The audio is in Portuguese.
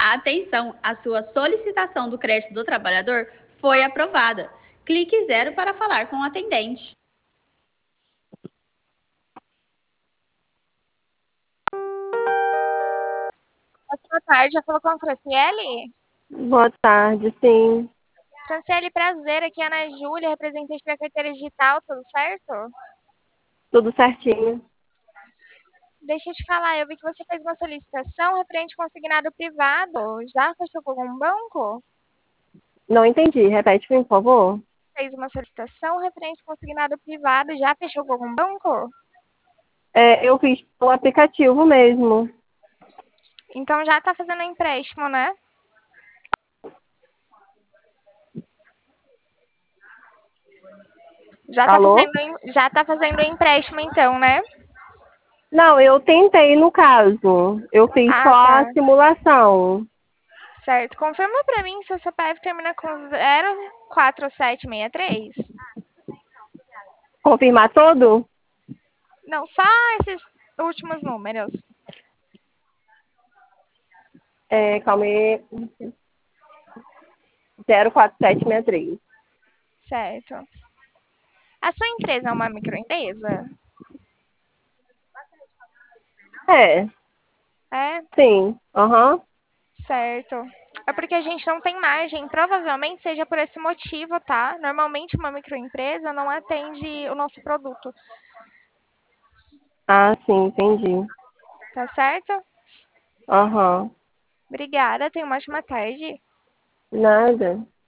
Atenção, a sua solicitação do crédito do trabalhador foi aprovada. Clique 0 para falar com o atendente. Boa tarde, já falou com a Franciele? Boa tarde, sim. Franciele, prazer, aqui é a Ana Júlia, representante da carteira digital, tudo certo? Tudo certinho. Deixa eu te falar, eu vi que você fez uma solicitação referente consignado privado. Já fechou com algum banco? Não entendi. Repete, por favor. Fez uma solicitação referente consignado privado, já fechou com algum banco? Eu fiz o aplicativo mesmo. Então já está fazendo empréstimo, né? Alô? Já tá fazendo empréstimo então, né? Não, eu tentei no caso. Eu fiz só Ah, a tá. simulação. Certo. Confirma pra mim se o CPF termina com 04763. Confirmar todo? Não, só esses últimos números. Calma aí. 04763. Certo. A sua empresa é uma microempresa? É, É, sim. Aham. certo. É porque a gente não tem margem. Provavelmente seja por esse motivo, tá? Normalmente uma microempresa não atende o nosso produto. Ah, sim, entendi. Tá certo? Aham. Obrigada. Tenha uma ótima tarde. Nada.